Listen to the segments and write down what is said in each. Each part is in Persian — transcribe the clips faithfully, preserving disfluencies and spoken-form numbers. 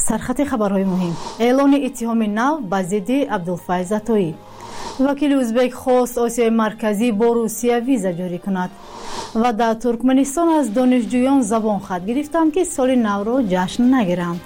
سرخط خبرهای مهم. اعلان اتهام نو به ضد عبدالفیض عطایی. وکیل ازبک خواست آسیای مرکزی با روسیه ویزا جاری کند. و در ترکمنستان از دانشجویان زبان خط گرفتند که سال نو را جشن نگیرند.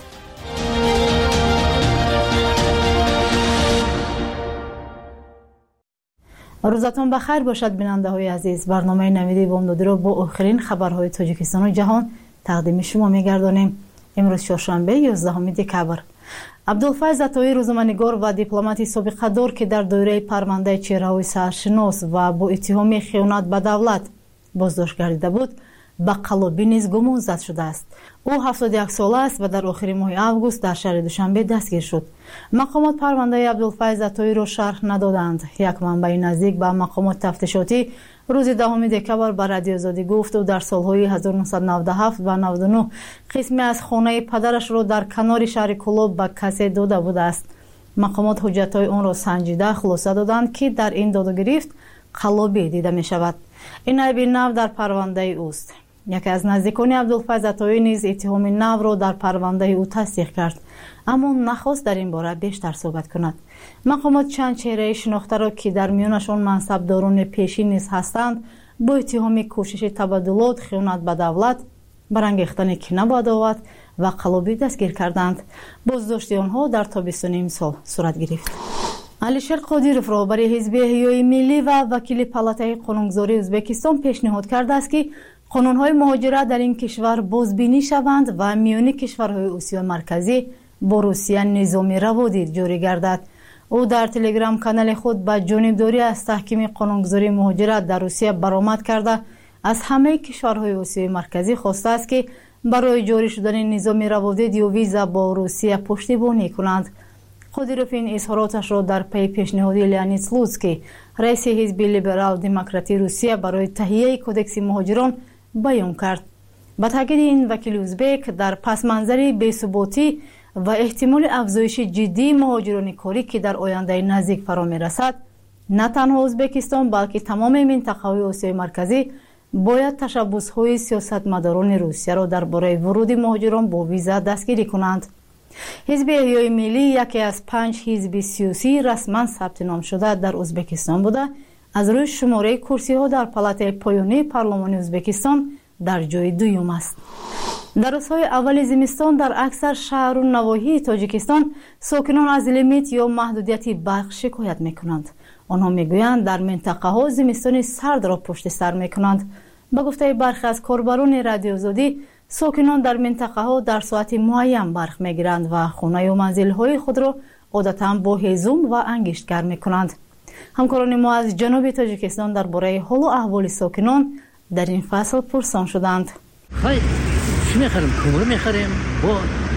روزتان بخیر باشد بیننده های عزیز. برنامه نویدی بامدادی را با آخرین خبرهای تاجیکستان و جهان تقدیم شما می‌گردانیم. امروز چهارشنبه یازدهم دکبر. عبدالفیض عطایی روزنامه‌نگار و دیپلمات سابقه‌دار که در دایره پرونده چهره‌های سرشناس و با اتهام خیانت به دولت بازداشت گردیده بود به قلابی نیز گمان زد شده است. او هفتاد و یک ساله است و در آخرین ماه آگوست در شهر دوشنبه دستگیر شد. مقامات پرونده عبدالفیض عطایی را شرح ندادند. یک منبع نزدیک به مقامات تفتیشاتی روز دهم دکبر به رادیو آزادی گفت او در سالهای هزار و نهصد و نود و هفت و نود و نه قسمی از خانه پدرش را در کنار شهر کلوب به کسی داده بوده است. مقامات حجت‌های آن را سنجیده خلاصه دادند که در این داد و گرفت قلابی دیده می شود. این عیب نو در پرونده اوست. یکی از نزدیکان عبدالفیض عطایی نیز اتهام نو را در پرونده او تصدیق کرد، اما نخواست در این باره بیشتر صحبت کند. مقامات چند چهره شناخته را که در میانشان منصبداران پیشین نیز هستند با اتهام کوشش تبادلات، خیانت به دولت، برانگیختن کینه با عداوت و قلابی دستگیر کردند. بازداشت آنها در تابستان امسال صورت گرفت. علیشیر قادیروف رهبر حزب احیای ملی و وکیل پالاتای قانونگذاری ازبکستان پیشنهاد کرده است که قانون‌های مهاجرت در این کشور بازبینی شوند و میان کشورهای آسیای مرکزی با روسیه نظامی روابط جاری گردد. او در تلگرام کانال خود به جانبداری از تحکیم قانونگذاری مهاجرت در روسیه برآمد کرده از همه کشورهای آسیای مرکزی خواسته است که برای جاری شدن نظام روابط یا ویزا با روسیه پشتیبانی کنند. قادیروف این اظهاراتش را در پی پیشنهاد لئونید سلوتسکی رئیس حزب لیبرال دموکراتی روسیه برای تهیه کودکس مهاجران بیان کرد. با تاکید این وکیل ازبک در پس منظر بی‌ثباتی و احتمال افزایش جدی مهاجران کاری که در آینده نزدیک فرا می‌رسد، نه تنها ازبکستان بلکه تمام منطقه‌های آسیای مرکزی باید تشبس‌های سیاستمداران روسیه را درباره ورود مهاجران با ویزا دستگیری کنند. حزب احیای ملی یکی از پنج حزب سیاسی رسما ثبت نام شده در ازبکستان بوده، از روی شماره کرسی‌ها در پالاتای پایانی پارلمان ازبکستان در جای دوم است. در روزهای اول زمستان در اکثر شهر و نواحی تاجیکستان ساکنان از لیمیت یا محدودیت برق شکایت میکنند. آنها میگویند در منطقه ها زمستان سرد را پشت سر میکنند. به گفته برخی از کاربران رادیو آزادی، ساکنان در منطقه ها در ساعت معین برق میگیرند و خانه و منزل های خود را عادتا با هیزم و انگشت گرم میکنند. همکاران ما از جنوب تاجیکستان درباره حال و احوال ساکنان در این فصل پرسان شدند. خیلی چی میخریم؟ کومرو میخریم. با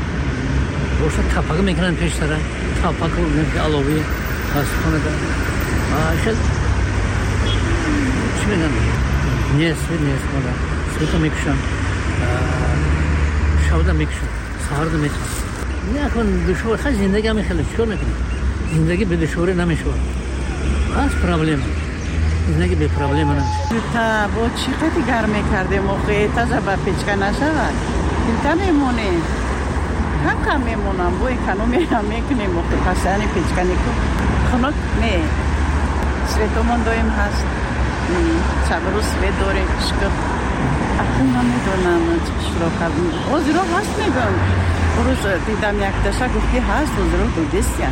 روشن تاپاک میکنن پیش سر تاپاک رو میگه علاوه هست خونه دار. آشل چی میگن؟ نیست نیست مالا. سوتا میکشن. شودا میکشن. سهرد میکشن. نه کن دشوار خیلی زندگی هم خیلی چطور میکنه؟ زندگی به دشواری نمیشه. خاص پرابلم. زندگی به پرابلم نمیشه. تا با چی قطعی گرمه کرده موقع تازه با پیچکه نشود. تا میمونه. کم کم میمونم. بوی کنو میرم میکنیم موقع پسانی پیچکه نیکو. خنک نه. سویتومون دویم هست. چبرو سویت داره شکر. اکنون نمیدونم چرا کردم. اوزیرو هست میگم. روز دیدم یک دشا گفتی هست اوزیرو بودیستیم.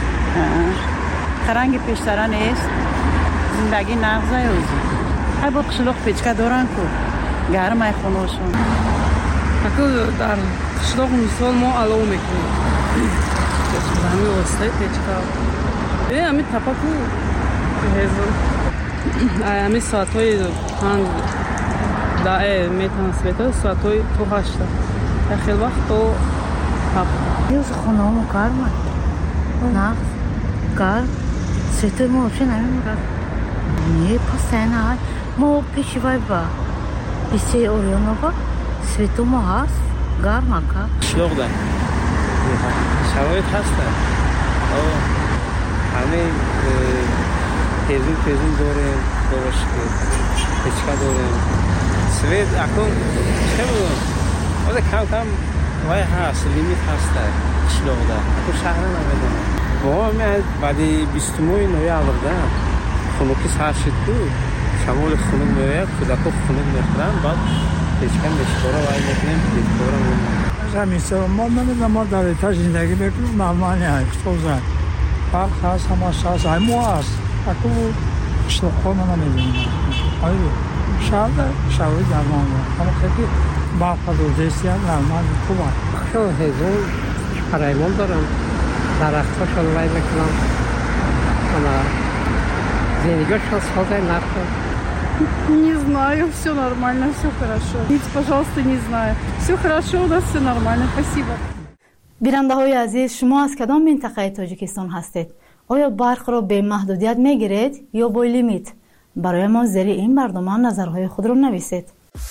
خرنگ پیشتران است. زندگی نغزه اوزی. های با قشلوق پیچکه دارن که گرمه خونوشون. اکو در قشلوق مثال ما علاو میکنیم. همین واسطه پیچکه. ای همی تپاکو هزون. همی ساعت های پنج دعه میتونم سویتا ساعت های تو هشته. در خیلی وقت تو هفت. یوز خونه همو گرمه. نغز. گرم. سویتا ما چه نمیمورد. نه پسنه ما پیشی وای با پیشی اوریانو با سویتو ما هست گرم که شلوغ ده شرایط هست ده همه تیزون تیزون داریم باش که پیچکه داریم سویت اکن چه بودم آده کم کم وای هست لیمیت هست ده qishloqda bu shahar namidan bolam men badi بیستم noyabrda xunuki sarshitku shamol xunuk mo'yab kudako xunuk mekhram ba'd pechkan beshkora vay mekhram beshkora همیشه ما نمیدونم ما در ایتاژ زندگی میکنیم نرمالی هست توزن فرق هست همه هست همه هست اکو قشتو خونه نمیدونیم آیه شهر شهری درمان اما که با خدوزیسی هم نرمان خوب هست خیلی هزون پرایمون دارم درخت ها شلوی میکنم اما زندگیش سازه نکنم Не знаю, все нормально, все хорошо. Nic, пожалуйста, не знаю. Все хорошо, у нас все нормально, спасибо. بیننده‌های عزیز، شما از کدام منطقه تاجیکستان هستید؟ آیا برق را به محدودیت میگیرید یا با لیمیت؟ برای ما زیر این برنامه نظرهای خود را نویسید.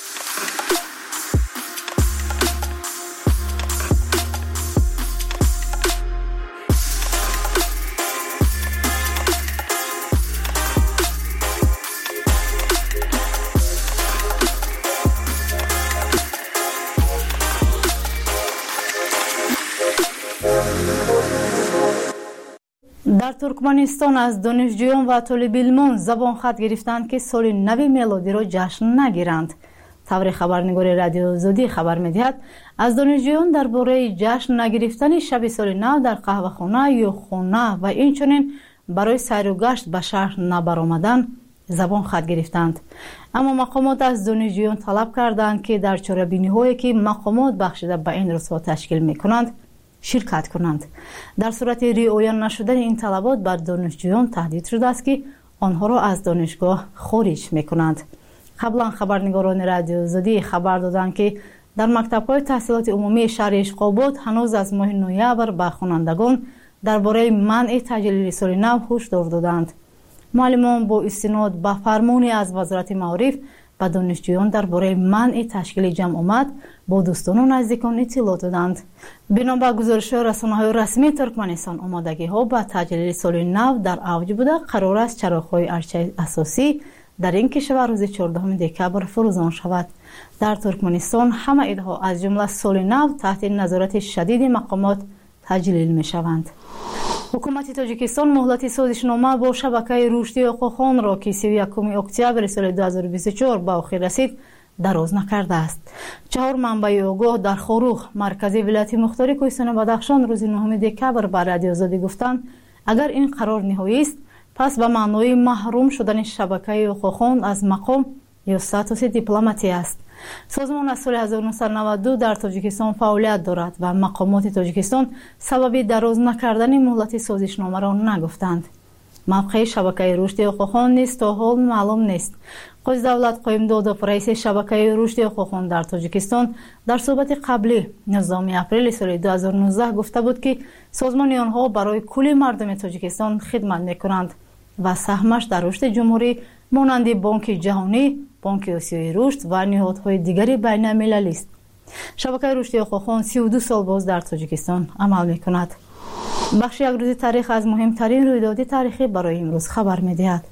در ترکمنستان از دانشجویان و طالب علمان زبان خط گرفتند که سال نو میلادی را جشن نگیرند. طور خبرنگار رادیو آزادی خبر می‌دهد از دانشجویان درباره جشن نگرفتن شب سال نو در قهوه‌خانه یا خانه و اینچنین برای سیر و گشت به شهر نبرآمدن زبان خط گرفتند. اما مقامات از دانشجویان طلب کردند که در چاره‌بینی‌هایی که مقامات بخشیده به این رسوا تشکیل می‌کنند شرکت کنند. در صورت رعایت نشدن این طلبات بر دانشجویان تهدید شده است که آنها را از دانشگاه خارج می‌کنند. قبلا خبرنگاران رادیو آزادی خبر دادند که در مکتب‌های تحصیلات عمومی شهر اشق‌آباد هنوز از ماه نوامبر به خوانندگان درباره منع تعجیل سال نو هشدار دادند. معلمان با استناد به فرمانی از وزارت معارف به دانشجویان درباره منع تشکیل جمع آمد با دوستان و نزدیکان اطلاع دادند. بنا به گزارش‌های رسانه‌های رسمی ترکمنستان آمادگی‌ها به تعجیل سال نو در اوج بوده. قرار است چراغ‌های ارچه اساسی در این کشور روز چهاردهم دکبر فروزان شود. در ترکمنستان همه عیدها از جمله سال نو تحت نظارت شدید مقامات تعجیل می‌شوند. حکومت تاجیکستان مهلت سازشنامه با شبکه رشدی آقاخان را که سی و یکم اکتبر سال دو هزار و بیست و چهار به آخر رسید دراز نکرده است. چهار منبع آگاه در خاروخ مرکزی ولایت مختار کوهستان بدخشان روز نهم دکبر به رادیو آزادی گفتند اگر این قرار نهایی است پس به معنای محروم شدن شبکه آقاخان از مقام یا استاتوس دیپلماتی است. سازمان از سال هزار و نهصد و نود و دو در تاجیکستان فعالیت دارد و مقامات تاجیکستان سبب دراز نکردن مهلت سازشنامه را نگفتند. موقع شبکه رشد آقاخان نیست تا حال معلوم نیست. قوز دولت قایم داد رئیس شبکه رشد آقاخان در تاجیکستان در صحبت قبلی نوزدهم اپریل سال دو هزار و نوزده گفته بود که سازمان آنها برای کل مردم تاجیکستان خدمت می‌کنند و سهمش در رشد جمهوری مانند بانک جهانی، بانک آسیای رشد و نهادهای دیگری بین المللی است. شبکه رشد آقاخان سی و دو سال باز در تاجیکستان عمل می‌کند. بخش یک روز تاریخ از مهمترین رویداد تاریخی برای امروز خبر می‌دهد.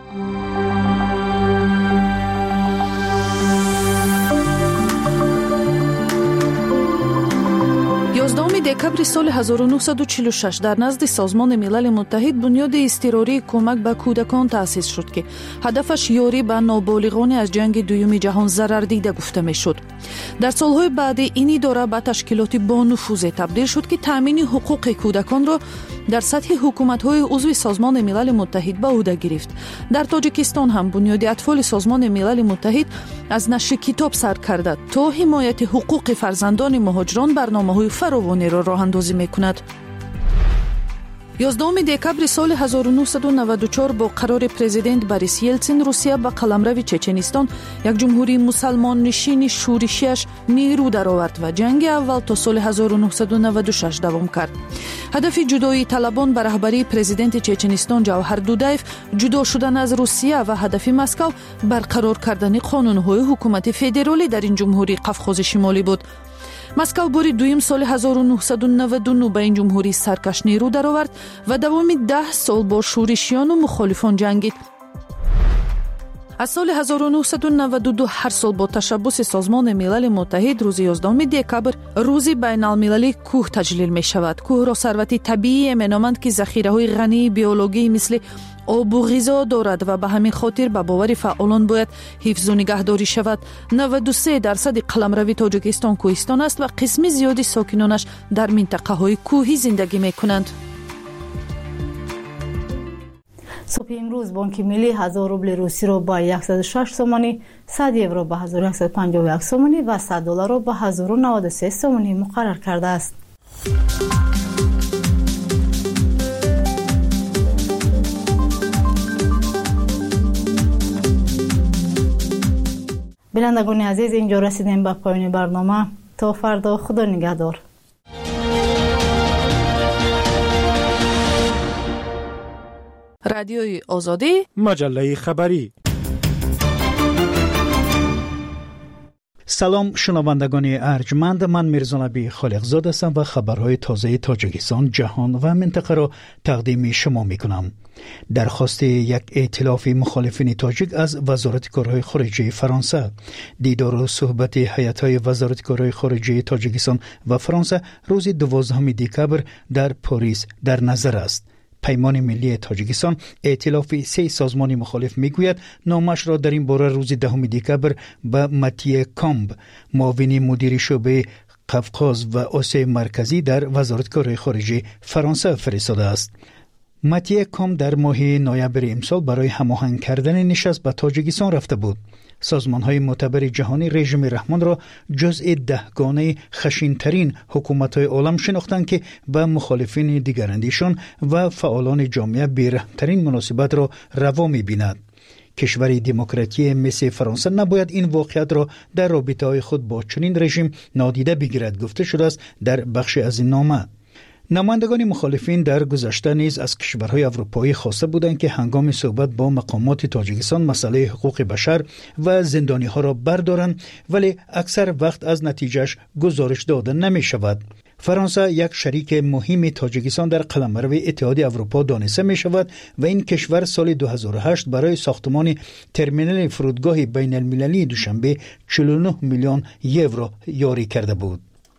یازدهم دکبر سال هزار و نهصد و چهل و شش در نزد سازمان ملل متحد بنیاد اضطراری کمک به کودکان تأسیس شد که هدفش یاری به نابالغان از جنگ دوم جهان ضرر دیده گفته میشد. در سالهای بعد این اداره به تشکیلات با نفوذ تبدیل شد که تامین حقوق کودکان را در سطح حکومت‌های عضو سازمان ملل متحد به عهده گرفت. در تاجیکستان هم بنیاد اطفال سازمان ملل متحد از نشر کتاب سر کرده تا حمایت حقوق فرزندان مهاجران برنامه‌های فراوانی را راه اندازی می‌کند. یازدهم دکبر سال هزار و نهصد و نود و چهار با قرار پرزیدنت بوریس یلتسین روسیه به قلمرو چچنستان یک جمهوری مسلمان نشین شورشیش نیرو درآورد و جنگ اول تا سال هزار و نهصد و نود و شش دوام کرد. هدف جدایی طلبان به رهبری پرزیدنت چچنستان جوهر دودایف جدا شدن از روسیه و هدف مسکو برقرار کردن قانون‌های حکومت فدرالی در این جمهوری قفقاز شمالی بود. مسکو باری دویم سال هزار و نهصد و نود و نه به این جمهوری سرکش نیرو درآورد و دوام ده سال با شورشیان و مخالفان جنگید. از سال هزار و نهصد و نود و دو هر سال با تشبث سازمان ملل متحد روز یازدهم دکبر روزی بین المللی کوه تجلیل می شود. کوه را ثروتی طبیعی می نامند که ذخیره های غنی بیولوژی مثل آب و غذا دارد و به همین خاطر به باور فعالان باید حفظ و نگهداری شود. نود و سه درصد قلمروی تاجیکستان کوهستان است و قسم زیادی ساکنانش در منطقه های کوهی زندگی می کنند. صبح امروز بانک ملی هزار روبل روسی را با صد و شش سومانی، صد یورو به هزار و صد و پنجاه و یک سومانی و صد دلار را به هزار و نود و سه سومانی مقرر کرده است. بینندگان عزیز، اینجا رسیدیم به پایان برنامه. تا فردا، خدا نگهدار. رادیوی آزادی، مجله خبری. سلام شنوندگان ارجمند، من میرزا نبی خالقزاده هستم و خبرهای تازه تاجیکستان، جهان و منطقه را تقدیم شما می کنم. درخواست یک ائتلاف مخالفین تاجیک از وزارت کارهای خارجه فرانسه. دیدار و صحبت هیئت‌های وزارت کارهای خارجه تاجیکستان و فرانسه روز دوازدهم دکبر در پاریس در نظر است. پیمان ملی تاجیکستان ائتلاف سه سازمان مخالف میگوید نامش را در این باره روز دهم دکبر به متیه کامب، معاون مدیر شعبه قفقاز و آسیای مرکزی در وزارت کارهای خارجه فرانسه فرستاده است. متیه کامب در ماه نوامبر امسال برای هماهنگ کردن نشست به تاجیکستان رفته بود. سازمان‌های معتبر جهانی رژیم رحمان را جزء دهگانه خشن‌ترین حکومت‌های عالم شناختند که به مخالفین دیگراندیشان و فعالان جامعه بی‌رحم‌ترین مناسبت را روا می‌بیند. کشور دموکراتی مثل فرانسه نباید این واقعیت را در رابطه‌های خود با چنین رژیم نادیده بگیرد، گفته شده است در بخش از این نامه. نمایندگان مخالفین در گذشته نیز از کشورهای اروپایی خواسته بودند که هنگام صحبت با مقامات تاجیکستان مسئله حقوق بشر و زندانی ها را بردارند، ولی اکثر وقت از نتیجهش گزارش داده نمی شود. فرانسه یک شریک مهم تاجیکستان در قلمرو اتحادیه اروپا دانسته می شود و این کشور سال دو هزار و هشت برای ساختمان ترمینال فرودگاه بین المللی دوشنبه چهل و نه میلیون یورو یاری کرده بود.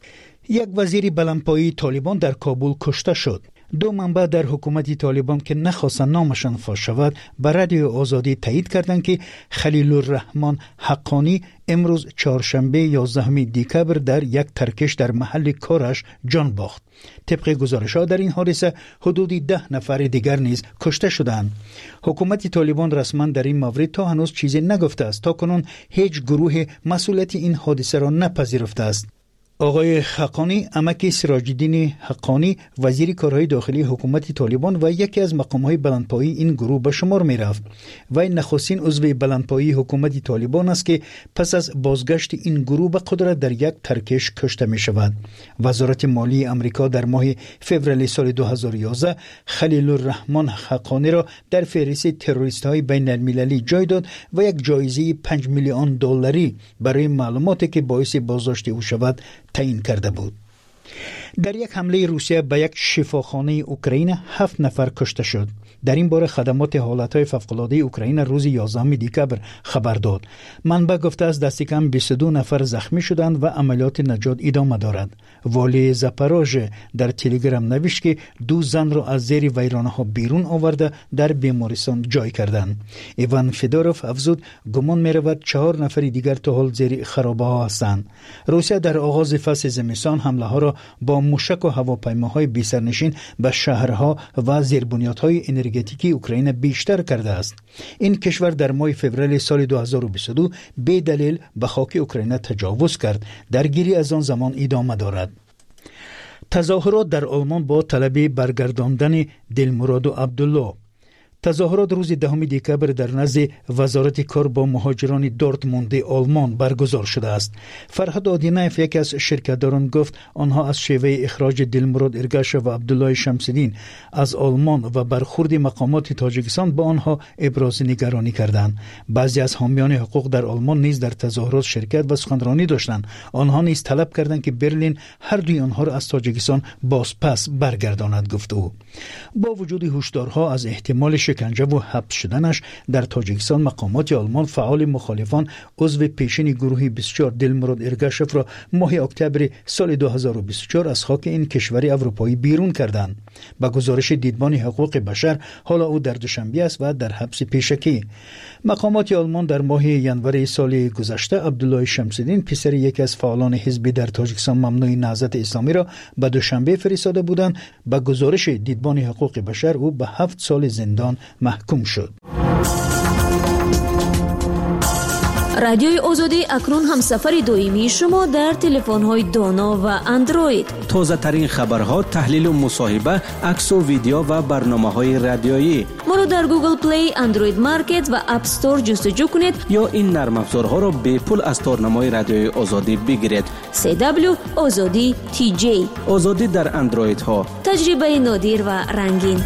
یک وزیر بلندپایه طالبان در کابل کشته شد. دو منبع در حکومت طالبان که نخواستند نامشان فاش شود به رادیو آزادی تایید کردند که خلیل الرحمن حقانی امروز چهارشنبه یازدهم دکبر در یک ترکش در محل کارش جان باخت. طبق گزارش‌ها در این حادثه حدودی ده نفر دیگر نیز کشته شدند. حکومت طالبان رسما در این مورد تا هنوز چیزی نگفته است. تاکنون هیچ گروه مسئولیت این حادثه را نپذیرفته است. آقای حقانی، عمک سراج الدین حقانی، وزیر کارهای داخلی حکومت طالبان و یکی از مقامهای بلندپایه این گروه به شمار می رفت. وی نخستین عضو بلندپایه حکومت طالبان است که پس از بازگشت این گروه به قدرت در یک ترکش کشته می شود. وزارت مالی امریکا در ماه فوریه سال دو هزار و یازده خلیل الرحمن حقانی را در فهرست تروریست های بین المللی جای داد و یک جایزه پنج میلیون دلاری برای معلوماتی که باعث بازداشت او شود تعیین کرده بود. در یک حمله روسیه به یک شفاخانه اوکراین هفت نفر کشته شد. در این باره خدمات حالتهای فوق‌العاده اوکراین روز یازدهم دکبر خبر داد. منبع گفته است دست کم بیست و دو نفر زخمی شدند و عملیات نجات ادامه دارد. والی زاپاروژه در تلگرام نوشت که دو زن را از زیر ویرانه‌ها بیرون آورده در بیمارستان جای کردند. ایوان فدوروف افزود گمان می‌رود چهار نفر دیگر تا حال زیر خرابه‌ها هستند. روسیه در آغاز فصل زمستان حمله‌ها را با موشک و هواپیماهای بی‌سرنشین به شهرها و زیربنیادهای انرژتیکی اوکراین بیشتر کرده است. این کشور در ماه فوریه سال دو هزار و بیست و دو به دلیل به خاک اوکراین تجاوز کرد. درگیری از آن زمان ادامه دارد. تظاهرات در آلمان با طلب برگرداندن دلمراد و عبدالله. تظاهرات روز دهم دکبر در نزد وزارت کار با مهاجران دورتموند آلمان برگزار شده است. فرهاد آدینایف یکی از شرکتداران گفت آنها از شیوه اخراج دلمراد ارگاش و عبدالله شمس‌الدین از آلمان و برخورد مقامات تاجیکستان با آنها ابراز نگرانی کردند. بعضی از حامیان حقوق در آلمان نیز در تظاهرات شرکت و سخنرانی داشتند. آنها نیز طلب کردند که برلین هر دوی آنها را از تاجیکستان بازپس برگرداند، گفت او. با وجود هشدارها از احتمال شکنجه و حبس شدنش در تاجیکستان مقامات آلمان فعال مخالفان عضو پیشین گروه بیست و چهار دلمراد ارگاشف را ماه اکتبر سال دو هزار و بیست و چهار از خاک این کشور اروپایی بیرون کردند. با گزارش دیدبان حقوق بشر حالا او در دوشنبه است و در حبس پیشکی. مقامات آلمان در ماه ینور سال گذشته عبدالله شمس‌الدین پسر یکی از فعالان حزبی در تاجیکستان ممنوع نهضت اسلامی را به دوشنبه فرستاده بودند. با گزارش دیدبان حقوق بشر او به هفت سال زندان محکوم شد. رادیوی آزادی اکنون همسفر دائمی شما در تلفن‌های دانا و اندروید. تازه ترین خبرها، تحلیل و مصاحبه، عکس و ویدیو و برنامه‌های رادیویی. ما را در گوگل پلی، اندروید مارکت و اپ استور جستجو کنید یا این نرم افزارها را به پول از تارنمای رادیوی آزادی بگیرید. سی دبلیو آزادی تی جی. آزادی در اندروید ها. تجربه نادر و رنگین.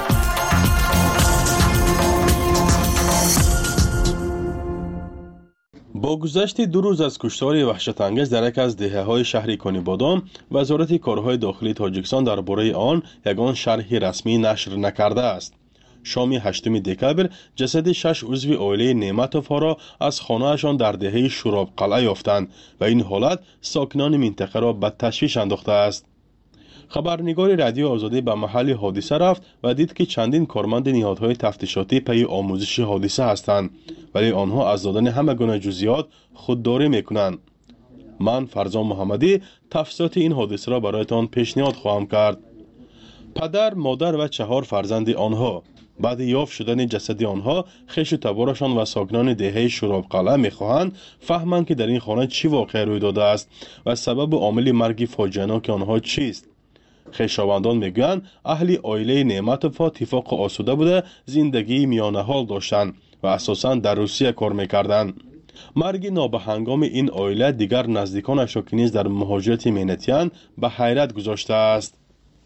با گذشت دو روز از کشتار وحشت‌انگیز در یک از دهه‌های شهر کنیبادام، وزارت کارهای داخلی تاجیکستان درباره آن یگان شرح رسمی نشر نکرده است. شام هشتم دکبر جسد شش عضو عائله نعمتوف‌ها را از خانه‌شان در دهه شوراب قلعه یافتند و این حالت ساکنان منطقه را به تشویش انداخته است. خبرنگار رادیو آزادی به محل حادثه رفت و دید که چندین کارمند نهادهای تفتیشاتی پی آموزش حادثه هستند، ولی آنها از دادن همه گونه جزئیات خودداری میکنند. من فرزان محمدی تفصیلات این حادثه را برایتان پیشنهاد خواهم کرد. پدر، مادر و چهار فرزند آنها بعد یافت شدن جسد آنها، خویش و تبارشان و ساکنان دهه شوراب قلعه میخواهند فهمند که در این خانه چی واقع روی داده است و سبب و عامل مرگ فاجعه‌ناک آنها چیست. خویشاوندان میگویند اهل عائله نعمتوف‌ها اتفاق آسوده بوده زندگی میانه حال داشتند و اساساً در روسیه کار میکردند. مرگ نابهنگام این عائله دیگر نزدیکانش را که نیز در مهاجرت مهنتیان به حیرت گذاشته است.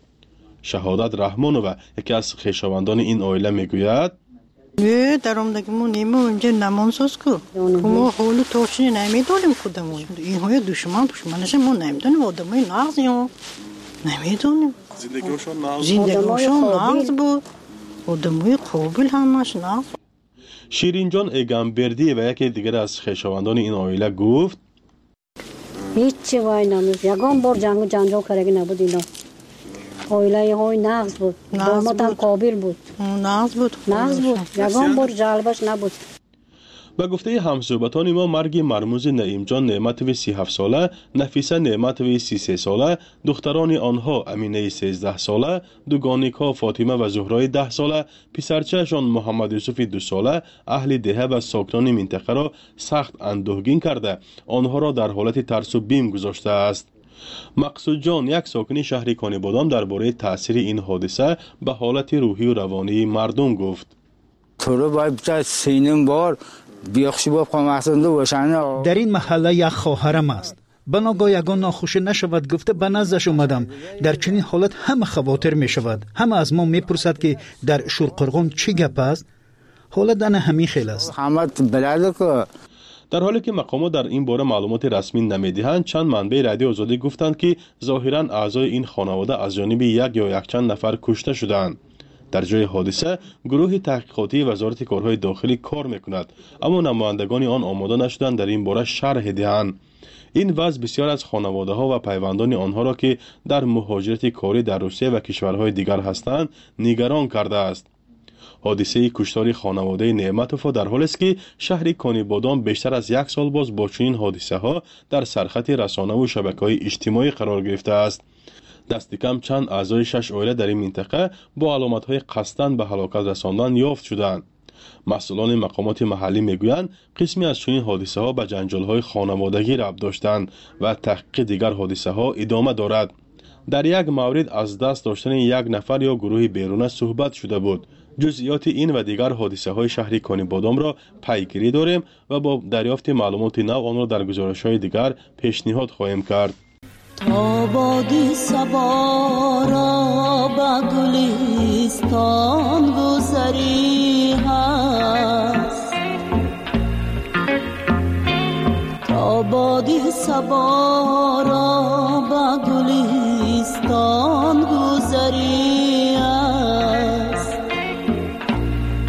شهادت رحمانووا یکی از خویشاوندان این عائله میگوید نه درآمدگیمون نیمه اونجا نمانساز کو ما حالو توشنی نمیدونیم کدومون این های دشمن دشمنش ما نمیدونیم آدمای نغزیم نمیدونیم زندگیشون نغز زندگیشون نغز بود آدمای قابل همش نغز. شیرین جان ایگانبردی و یکی دیگر از خویشاوندان این عائله گفت هیچی وای نمیز یگان بار جنگ و جنجال کرده نبود اینا. عائله های نغز بود، داماد هم قابل بود، نغز بود نغز بود یگان بار جلبش نبود. به گفته همصحبتان ما مرگ مرموز نعیم جان نعمتوی سی و هفت ساله، نفیسه نعمتوی سی و سه ساله، دختران آنها امینه سیزده ساله، دوگانیکا فاطمه و زهرای ده ساله، پسرچهشان محمد یوسف دو ساله، اهل دهه و ساکنان منطقه را سخت اندوهگین کرده آنها را در حالت ترس و بیم گذاشته است. مقصود جان یک ساکن شهر کنیبادام درباره تاثیر این حادثه به حالت روحی و روانی مردم گفت تو رو باید سینم بار بیاخشی با پامحسنده باشن. در این محله یک خواهرم است. بناگاه یگان ناخوشی نشود گفته به نزدش اومدم. در چنین حالت همه خواطر می شود. همه از ما می پرسد که در شورقرغان چی گپ است. حالت دن همین خیلی است. همه بلده که در حالی که مقامات در این باره معلومات رسمی نمیدهند، چند منبع رادیو آزادی گفتند که ظاهراً اعضای این خانواده از جانب یک یا یک چند نفر کشته شدند. در جای حادثه گروه تحقیقاتی وزارت کارهای داخلی کار میکند، اما نمایندگان آن آماده نشدند در این باره شرح دهند. این وضع بسیار از خانواده ها و پیوندان آنها را که در مهاجرت کاری در روسیه و کشورهای دیگر هستند نگران کرده است. حادثه کشتار خانواده نعمتوف‌ها در حالی است که شهر کنیبادام بیشتر از یک سال باز با چنین حادثه ها در سرخط رسانه و شبکه‌های اجتماعی قرار گرفته است. دست کم چند اعضای شش عائله در این منطقه با علامت‌های قصداً به هلاکت رساندن یافت شدند. مسئولان مقامات محلی میگویند قسمی از چنین حادثه ها به جنجال‌های خانوادگی ربط داشتند و تحقیق دیگر حادثه ها ادامه دارد. در یک مورد از دست داشتن یک نفر یا گروه بیرونه صحبت شده بود. جزئیات این و دیگر حادثه های شهر کنیبادام را پیگیری داریم و با دریافت معلومات نو آن را در گزارش های دیگر پیشنهاد خواهیم کرد. آبادی صبا را با گلستان گذری هست، آبادی صبا را با گلستان گذری هست،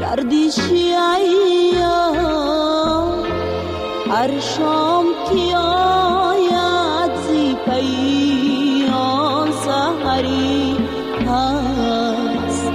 گردشی ایام هر شام که آید زی پی آن سحری هست.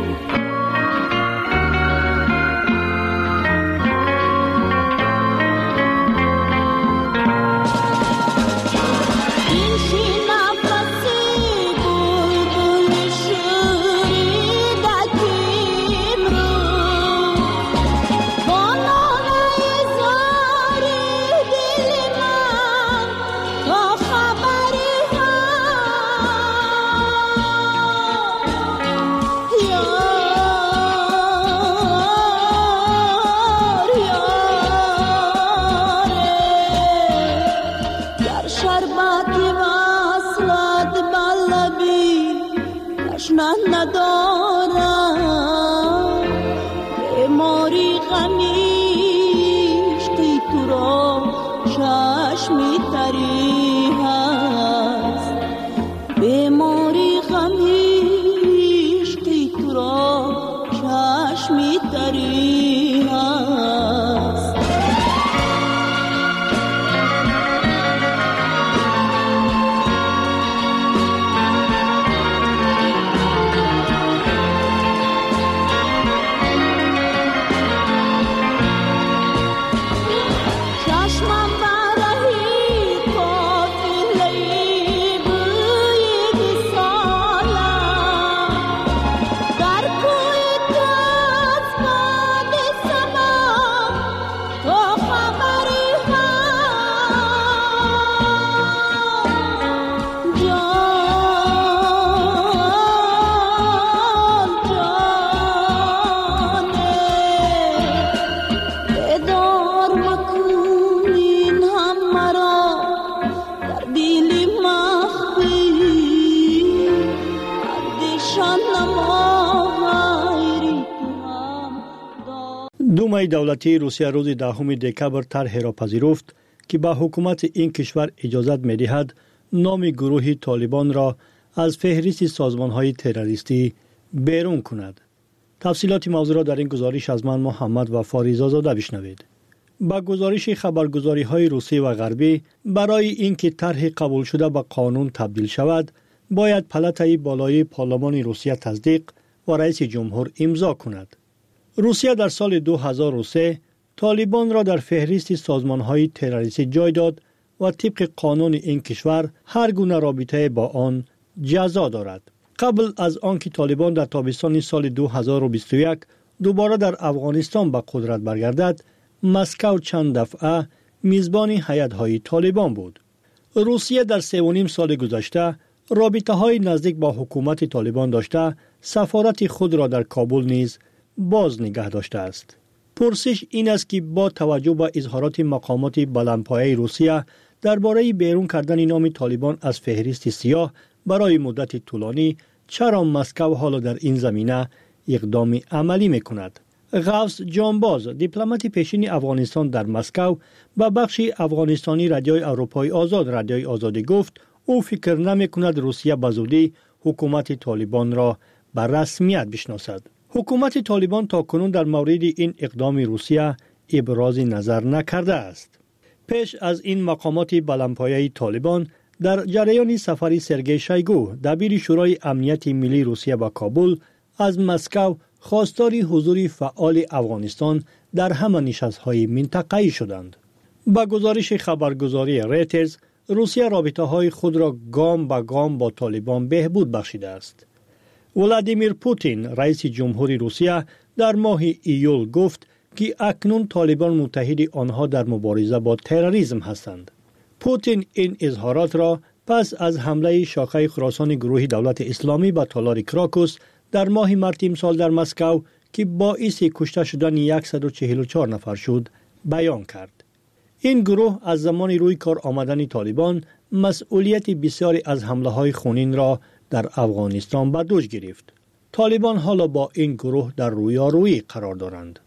دومای دولتی روسیه روز دهم دکبر طرحی را پذیرفت که به حکومت این کشور اجازت می‌دهد نام گروه طالبان را از فهرست سازمان‌های تروریستی بیرون کند. تفصیلات موضوع را در این گزارش از من محمد و فاریزا زاده بشنوید. با گزارش خبرگزاری‌های روسی و غربی برای اینکه طرح قبول شده به قانون تبدیل شود، باید پلاتای بالای پارلمان روسیه تصدیق و رئیس جمهور امضا کند. روسیه در سال دو هزار و سه طالبان را در فهرست سازمان‌های تروریستی جای داد و طبق قانون این کشور هر گونه رابطه با آن جزا دارد. قبل از آنکه طالبان در تابستان سال دو هزار و بیست و یک دوباره در افغانستان به قدرت برگردد، مسکو چند دفعه میزبان هیئت‌های طالبان بود. روسیه در سه و نیم سال گذشته رابطه‌های نزدیک با حکومت طالبان داشته، سفارت خود را در کابل نیز باز نگه داشته است. پرسش این است که با توجه به اظهارات مقامات بلندپایه روسیه درباره بیرون کردن نام طالبان از فهرست سیاه برای مدت طولانی، چرا مسکو حالا در این زمینه اقدام عملی میکند؟ غوث جانباز، دیپلمات پیشین افغانستان در مسکو، به بخش افغانستانی رادیوی اروپای آزاد رادیوی آزادی گفت او فکر نمیکند روسیه به زودی حکومت طالبان را به رسمیت بشناسد. حکومت طالبان تا کنون در مورد این اقدام روسیه ابراز نظر نکرده است. پیش از این مقامات بلندپایه طالبان در جریان سفر سرگئی شویگو، دبیر شورای امنیت ملی روسیه به کابل، از مسکو خواستار حضور فعال افغانستان در همه نشست‌های منطقه‌ای شدند. با گزارش خبرگزاری ریترز، روسیه رابطه‌های خود را گام به گام با طالبان بهبود بخشیده است. ولادیمیر پوتین، رئیس جمهوری روسیه، در ماه ایول گفت که اکنون طالبان متحد آنها در مبارزه با تروریسم هستند. پوتین این اظهارات را پس از حمله شاخه خراسان گروه دولت اسلامی به تالار کراکوس در ماه مارس امسال در مسکو که باعث کشته شدن صد و چهل و چهار نفر شد بیان کرد. این گروه از زمان روی کار آمدن طالبان مسئولیت بسیاری از حمله های خونین را در افغانستان به دوش گرفت. طالبان حالا با این گروه در رویارویی قرار دارند.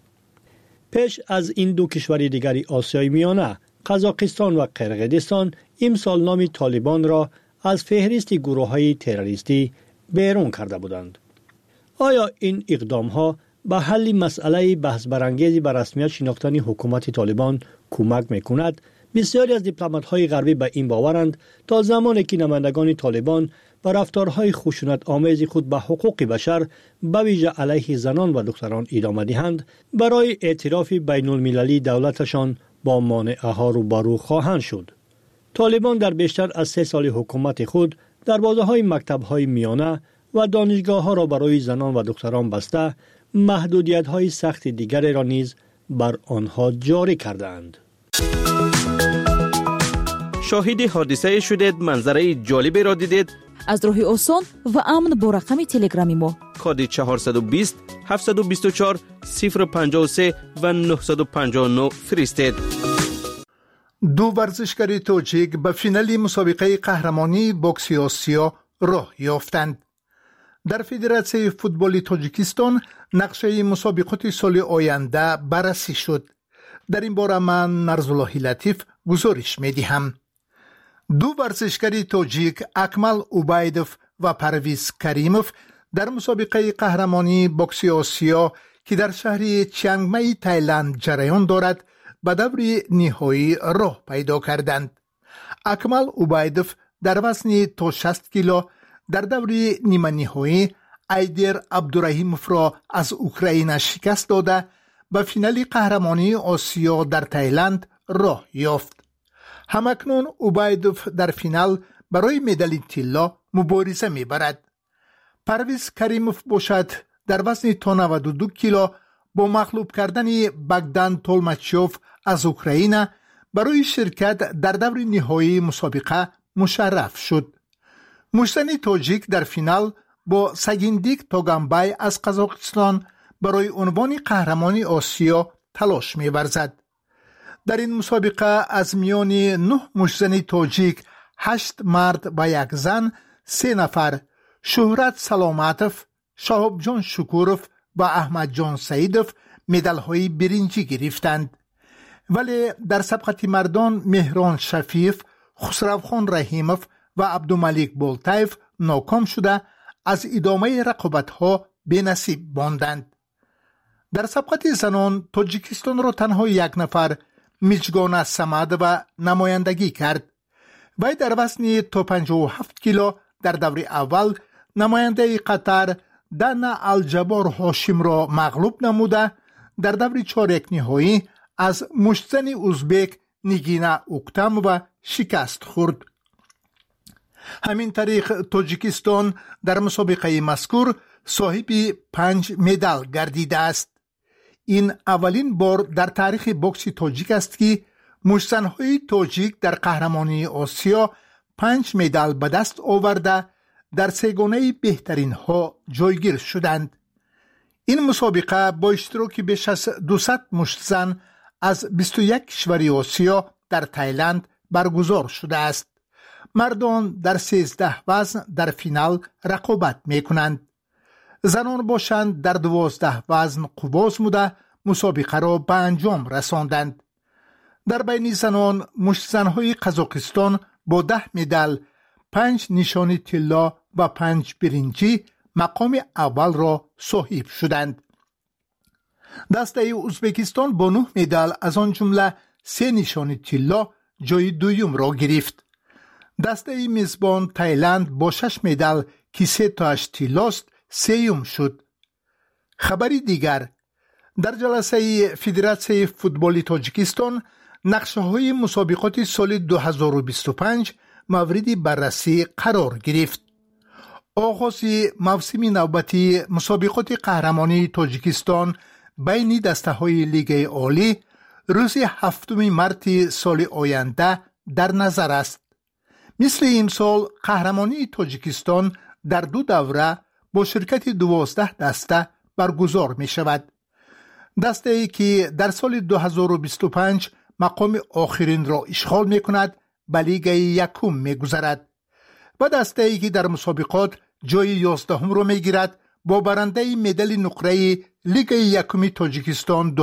پیش از این دو کشور دیگری آسیای میانه، قزاقستان و قرقیزستان، امسال نام طالبان را از فهرست گروه‌های تروریستی بیرون کرده بودند. آیا این اقدام ها به حل مسئله بحث برانگیزی به رسمیت شناختن حکومت طالبان کمک میکند، بسیاری از دیپلمات‌های غربی به این باورند تا زمانی که نمایندگان طالبان و رفتارهای خشونت آمیز خود به حقوق بشر به ویژه علیه زنان و دختران ادامه دهند، برای اعتراف بین المللی دولتشان با مانعها روبرو خواهند شد. طالبان در بیشتر از سه سال حکومت خود دروازه‌های مکتب‌های میانه و دانشگاه‌ها را برای زنان و دختران بسته، محدودیت‌های سخت دیگری را نیز بر آنها جاری کردند. شاهد حادثه شدید، منظره جالبی را دیدید؟ از راه آسان و امن با رقم تلگرامی ما کد چهارصد و بیست هفتصد و بیست و چهار صفر پنجاه و سه و نهصد و پنجاه و نه فرستید. دو ورزشکار تاجیک به فینال مسابقه قهرمانی بوکس آسیا راه یافتند. در فدراسیون فوتبال تاجیکستان نقشه مسابقات سال آینده بررسی شد. در این باره من نرزالله لطیف گزارش می‌دهم. دو ورزشکار تاجیک اکمل اوبایدوف و پرویز کریموف در مسابقه قهرمانی بوکس آسیا که در شهر چیانگ مای تایلند جریان دارد به دور نهایی راه پیدا کردند. اکمل اوبایدوف در وزن تا شصت کیلو در دور نیمه نهایی ایدر عبدالرحیموف را از اوکراین شکست داده به فینال قهرمانی آسیا در تایلند راه یافت. همکنون اوبایدوف در فینال برای مدال طلا مبارزه می‌برد. پرویز کریموف باشد در وزن تا نود و دو کیلو با مغلوب کردن بگدان تولماچیوف از اوکراین برای شرکت در دور نهایی مسابقه مشرف شد. مشتنی تاجیک در فینال با سگیندیک توگانبای از قزاقستان برای عنوان قهرمانی آسیا تلاش می‌ورزد. در این مسابقه از میان نه مشتنی تاجیک هشت مرد و یک زن سه نفر شهرت سلامتوف، شهاب جان شکوروف و احمد جان سعیدوف مدال های برنجی گرفتند. ولی در سبقت مردان مهران شفیف، خسروخان رحیموف و عبدالملیک بولتایف ناکام شده از ادامه رقابت ها به نصیب ماندند. در سبقت زنان تاجیکستان را تنها یک نفر میجگان سمد و نمایندگی کرد. وی در وزن تا پنجاه و هفت کیلو در دور اول نماینده قطر دانا الجبار هاشم را مغلوب نموده در دور چهارک نهایی از مشتزن ازبک نیگینا اوکتام و شکست خورد. همین طریق تاجیکستان در مسابقه مذکور صاحب پنج مدال گردیده است. این اولین بار در تاریخ بوکس تاجیک است که مشتزن‌های تاجیک در قهرمانی آسیا پنج مدال به دست آورده در سگانه بهترین ها جایگیر شدند. این مسابقه با اشتراک بیش از دویست مشتزن از بیست و یک کشور آسیا در تایلند برگزار شده است. مردان در سیزده وزن در فینال رقابت می کنند. زنان باشند در دوازده وزن قواز موده مسابقه را به انجام رساندند. در بین زنان مشتزن‌های قزاقستان با ده مدال، پنج نشانی طلا و پنج برنجی مقام اول را صاحب شدند. دسته ازبکستان با نه مدال از آن جمله سه نشانی طلا جای دوم را گرفت. دسته میزبان تایلند با شش مدال که سه تاش طلاست سیوم شد. خبری دیگر، در جلسه فدراسیون فوتبال تاجیکستان نقشه های مسابقات سال دو هزار و بیست و پنج مورد بررسی قرار گرفت. آغاز موسم نوبتی مسابقات قهرمانی تاجیکستان بین دسته های لیگ عالی روز هفتم مارس سال آینده در نظر است. مثل امسال قهرمانی تاجیکستان در دو دوره با شرکت دوازده دسته برگزار می شود. دسته ای که در سال دو هزار و بیست و پنج مقام آخرین را اشغال می کند به لیگ یکم می گذرد و دسته ای که در مسابقات جای یازدهم را می گیرد با برنده مدال نقره لیگ یکم تاجیکستان